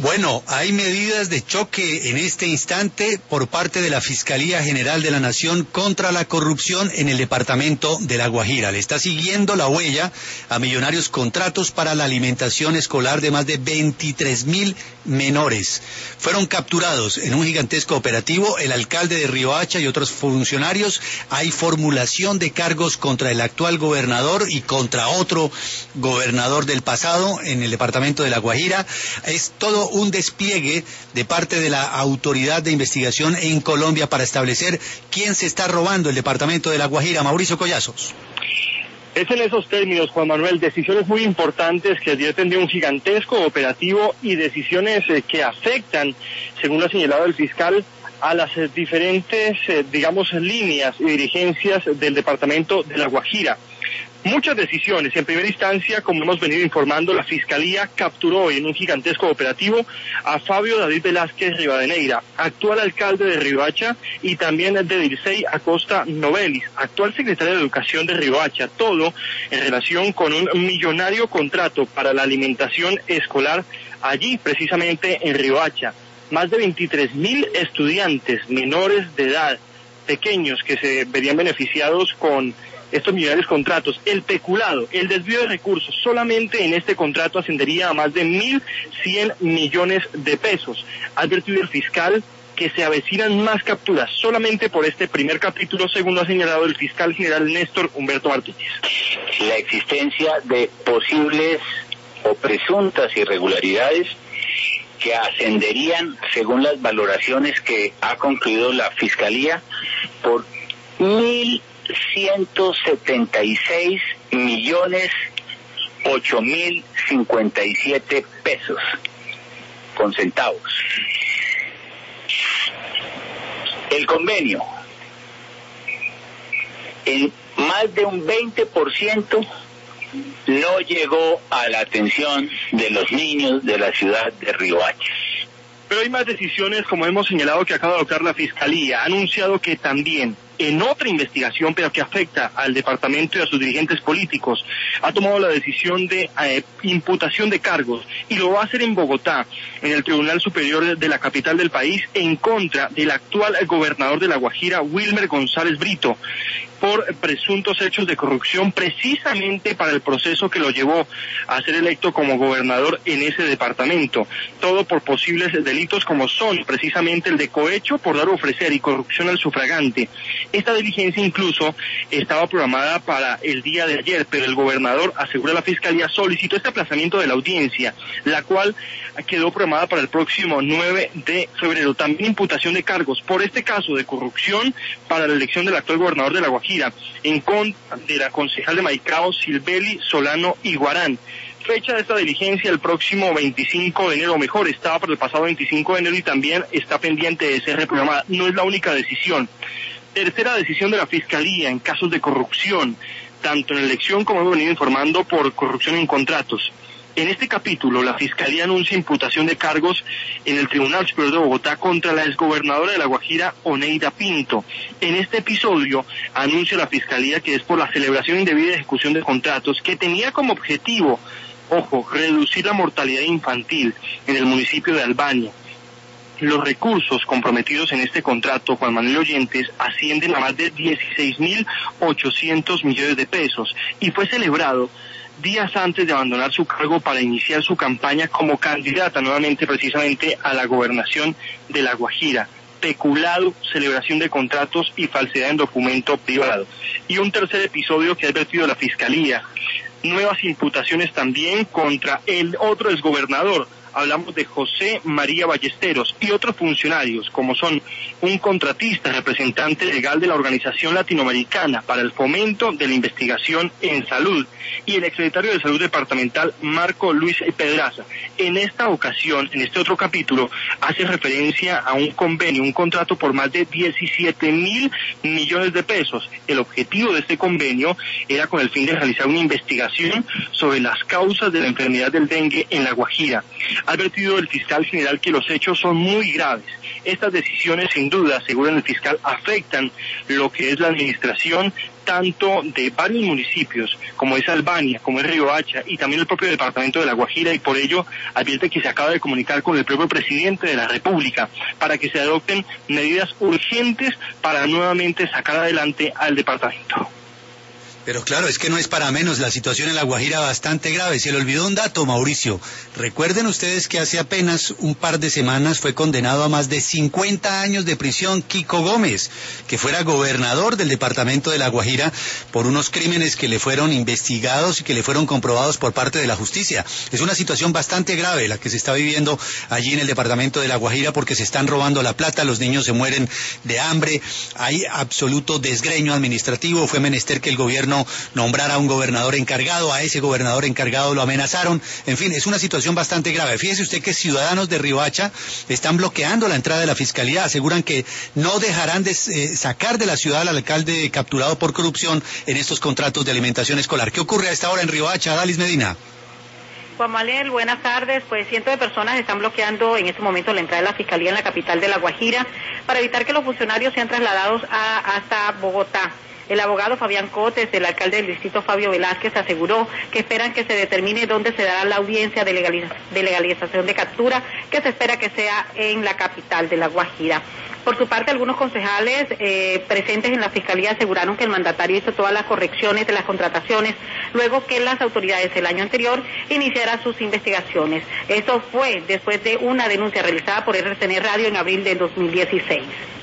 Bueno, hay medidas de choque en este instante por parte de la Fiscalía General de la Nación contra la corrupción en el departamento de La Guajira. Le está siguiendo la huella a millonarios contratos para la alimentación escolar de más de 23.000 menores. Fueron capturados en un gigantesco operativo el alcalde de Riohacha y otros funcionarios. Hay formulación de cargos contra el actual gobernador y contra otro gobernador del pasado en el departamento de La Guajira. Es todo un despliegue de parte de la autoridad de investigación en Colombia para establecer quién se está robando el departamento de La Guajira. Mauricio Collazos. Es en esos términos, Juan Manuel, decisiones muy importantes que advierten de un gigantesco operativo y decisiones que afectan, según lo ha señalado el fiscal, a las diferentes, líneas y dirigencias del departamento de La Guajira. Muchas decisiones. En primera instancia, como hemos venido informando, la Fiscalía capturó en un gigantesco operativo a Fabio David Velázquez Rivadeneira, actual alcalde de Riohacha, y también de Dircey Acosta Novelis, actual secretario de Educación de Riohacha, todo en relación con un millonario contrato para la alimentación escolar allí, precisamente en Riohacha. Más de 23.000 estudiantes menores de edad, pequeños, que se verían beneficiados con estos millonarios contratos. El peculado, el desvío de recursos, solamente en este contrato ascendería a más de 1.100 millones de pesos. Ha advertido el fiscal que se avecinan más capturas solamente por este primer capítulo, según lo ha señalado el fiscal general Néstor Humberto Martínez. La existencia de posibles o presuntas irregularidades que ascenderían, según las valoraciones que ha concluido la Fiscalía, por 1.176.008.057 pesos con centavos. El convenio, en más de un 20%, no llegó a la atención de los niños de la ciudad de Riohacha. Pero hay más decisiones, como hemos señalado, que acaba de adoptar la Fiscalía. Ha anunciado que también, en otra investigación, pero que afecta al departamento y a sus dirigentes políticos, ha tomado la decisión de imputación de cargos, y lo va a hacer en Bogotá, en el Tribunal Superior de la capital del país, en contra del actual gobernador de La Guajira, Wilmer González Brito, por presuntos hechos de corrupción, precisamente para el proceso que lo llevó a ser electo como gobernador en ese departamento. Todo por posibles delitos como son precisamente el de cohecho por dar o ofrecer y corrupción al sufragante. Esta diligencia incluso estaba programada para el día de ayer, pero el gobernador, asegura la Fiscalía, solicitó este aplazamiento de la audiencia, la cual quedó programada para el próximo 9 de febrero. También imputación de cargos por este caso de corrupción para la elección del actual gobernador de La Guajira, en contra de la concejal de Maicao, Silbeli Solano Iguarán. Fecha de esta diligencia el próximo 25 de enero, mejor, estaba para el pasado 25 de enero y también está pendiente de ser reprogramada. No es la única decisión. Tercera decisión de la Fiscalía en casos de corrupción, tanto en la elección como hemos venido informando por corrupción en contratos. En este capítulo, la Fiscalía anuncia imputación de cargos en el Tribunal Superior de Bogotá contra la exgobernadora de La Guajira, Oneida Pinto. En este episodio, anuncia la Fiscalía que es por la celebración indebida de ejecución de contratos que tenía como objetivo, ojo, reducir la mortalidad infantil en el municipio de Albania. Los recursos comprometidos en este contrato, Juan Manuel Oyentes, ascienden a más de 16.800 millones de pesos y fue celebrado días antes de abandonar su cargo para iniciar su campaña como candidata nuevamente precisamente a la gobernación de La Guajira. Peculado, celebración de contratos y falsedad en documento privado. Y un tercer episodio que ha advertido la Fiscalía, nuevas imputaciones también contra el otro exgobernador. Hablamos de José María Ballesteros y otros funcionarios, como son un contratista, representante legal de la Organización Latinoamericana para el Fomento de la Investigación en Salud, y el exsecretario de Salud Departamental, Marco Luis Pedraza. En esta ocasión, en este otro capítulo, hace referencia a un convenio, un contrato por más de 17.000 millones de pesos. El objetivo de este convenio era con el fin de realizar una investigación sobre las causas de la enfermedad del dengue en La Guajira. Ha advertido el fiscal general que los hechos son muy graves. Estas decisiones, sin duda, aseguran el fiscal, afectan lo que es la administración tanto de varios municipios, como es Albania, como es Riohacha, y también el propio departamento de La Guajira, y por ello advierte que se acaba de comunicar con el propio presidente de la República para que se adopten medidas urgentes para nuevamente sacar adelante al departamento. Pero claro, es que no es para menos, la situación en La Guajira bastante grave. Se le olvidó un dato, Mauricio. Recuerden ustedes que hace apenas un par de semanas fue condenado a más de 50 años de prisión Kiko Gómez, que fuera gobernador del departamento de La Guajira, por unos crímenes que le fueron investigados y que le fueron comprobados por parte de la justicia. Es una situación bastante grave la que se está viviendo allí en el departamento de La Guajira, porque se están robando la plata, los niños se mueren de hambre, hay absoluto desgreño administrativo. Fue menester que el gobierno nombrara a un gobernador encargado, a ese gobernador encargado lo amenazaron. En fin, es una situación bastante grave. Fíjese usted que ciudadanos de Riohacha están bloqueando la entrada de la fiscalía, aseguran que no dejarán de sacar de la ciudad al alcalde capturado por corrupción en estos contratos de alimentación escolar. ¿Qué ocurre a esta hora en Riohacha, Dalis Medina? Juan Manuel, buenas tardes. Pues cientos de personas están bloqueando en este momento la entrada de la Fiscalía en la capital de La Guajira para evitar que los funcionarios sean trasladados hasta Bogotá. El abogado Fabián Cotes, el alcalde del distrito Fabio Velázquez, aseguró que esperan que se determine dónde se dará la audiencia de legalización de captura, que se espera que sea en la capital de La Guajira. Por su parte, algunos concejales presentes en la Fiscalía aseguraron que el mandatario hizo todas las correcciones de las contrataciones, luego que las autoridades el año anterior iniciaran sus investigaciones. Esto fue después de una denuncia realizada por RCN Radio en abril de 2016.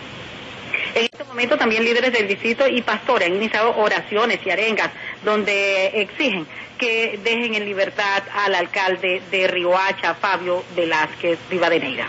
En este momento también líderes del distrito y pastores han iniciado oraciones y arengas donde exigen que dejen en libertad al alcalde de Riohacha, Fabio Velázquez Rivadeneira.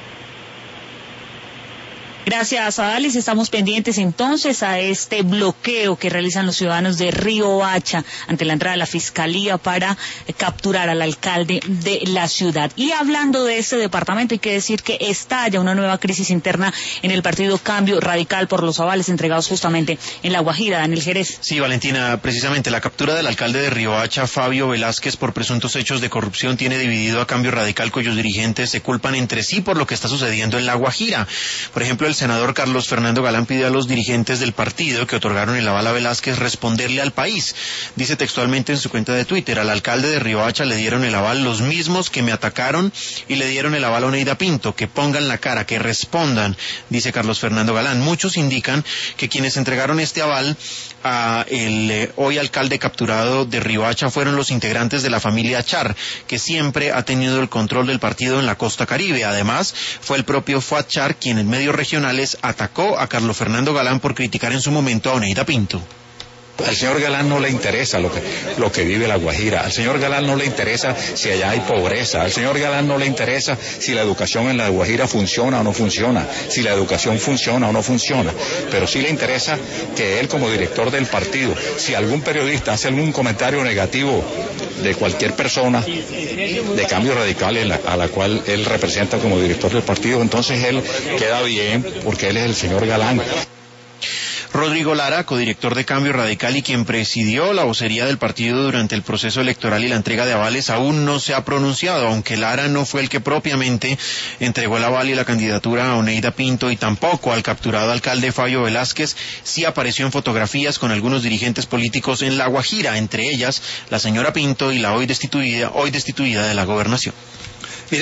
Gracias, Adalis. Estamos pendientes entonces a este bloqueo que realizan los ciudadanos de Riohacha ante la entrada de la Fiscalía para capturar al alcalde de la ciudad. Y hablando de este departamento, hay que decir que estalla una nueva crisis interna en el partido Cambio Radical por los avales entregados justamente en La Guajira. Daniel Jerez. Sí, Valentina, precisamente la captura del alcalde de Riohacha, Fabio Velázquez, por presuntos hechos de corrupción tiene dividido a Cambio Radical, cuyos dirigentes se culpan entre sí por lo que está sucediendo en La Guajira. Por ejemplo, el senador Carlos Fernando Galán pidió a los dirigentes del partido que otorgaron el aval a Velázquez responderle al país. Dice textualmente en su cuenta de Twitter: al alcalde de Riohacha le dieron el aval los mismos que me atacaron y le dieron el aval a Oneida Pinto, que pongan la cara, que respondan, dice Carlos Fernando Galán. Muchos indican que quienes entregaron este aval a el hoy alcalde capturado de Riohacha fueron los integrantes de la familia Char, que siempre ha tenido el control del partido en la costa caribe. Además, fue el propio Fuad Char quien en medios regionales atacó a Carlos Fernando Galán por criticar en su momento a Oneida Pinto. Al señor Galán no le interesa lo que vive La Guajira, al señor Galán no le interesa si allá hay pobreza, al señor Galán no le interesa si la educación en La Guajira funciona o no funciona, si la educación funciona o no funciona, pero sí le interesa que él, como director del partido, si algún periodista hace algún comentario negativo de cualquier persona de Cambio Radical a la cual él representa como director del partido, entonces él queda bien porque él es el señor Galán. Rodrigo Lara, codirector de Cambio Radical y quien presidió la vocería del partido durante el proceso electoral y la entrega de avales, aún no se ha pronunciado, aunque Lara no fue el que propiamente entregó el aval y la candidatura a Oneida Pinto y tampoco al capturado alcalde Fabio Velázquez. Sí apareció en fotografías con algunos dirigentes políticos en La Guajira, entre ellas la señora Pinto y la hoy destituida de la gobernación.